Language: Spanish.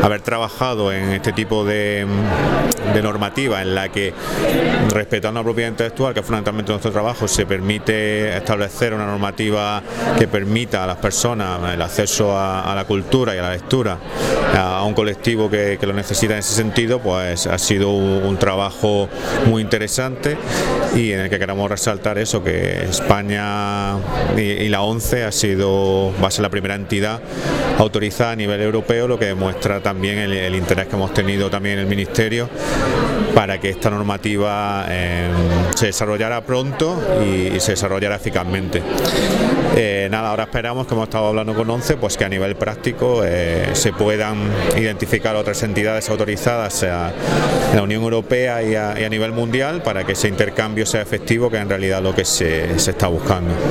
haber trabajado en este tipo de normativa en la que, respetando la propiedad intelectual, que es fundamentalmente nuestro trabajo, se permite establecer una normativa que permita a las personas el acceso a la cultura y a la lectura, a un colectivo que lo necesita en ese sentido, pues ha sido un trabajo muy interesante y en el que queremos resaltar eso, que España y la ONCE va a ser la primera entidad autorizada a nivel europeo, lo que demuestra también el interés que hemos tenido también en el Ministerio para que esta normativa se desarrollara pronto y se desarrollara eficazmente. Ahora esperamos, que hemos estado hablando con ONCE, pues que a nivel práctico se puedan identificar otras entidades autorizadas en la Unión Europea y a nivel mundial para que ese intercambio sea efectivo, que en realidad es lo que se está buscando.